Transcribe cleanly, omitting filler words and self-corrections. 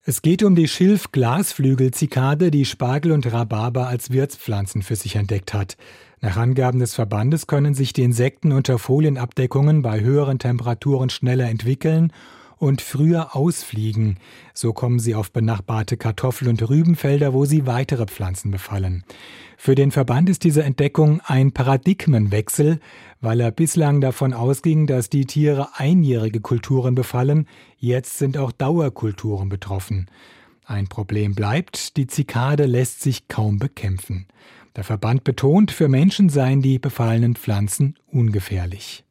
Es geht um die Schilf-Glasflügel-Zikade, die Spargel und Rhabarber als Wirtspflanzen für sich entdeckt hat. Nach Angaben des Verbandes können sich die Insekten unter Folienabdeckungen bei höheren Temperaturen schneller entwickeln und früher ausfliegen. So kommen sie auf benachbarte Kartoffel- und Rübenfelder, wo sie weitere Pflanzen befallen. Für den Verband ist diese Entdeckung ein Paradigmenwechsel, weil er bislang davon ausging, dass die Tiere einjährige Kulturen befallen. Jetzt sind auch Dauerkulturen betroffen. Ein Problem bleibt, die Zikade lässt sich kaum bekämpfen. Der Verband betont, für Menschen seien die befallenen Pflanzen ungefährlich.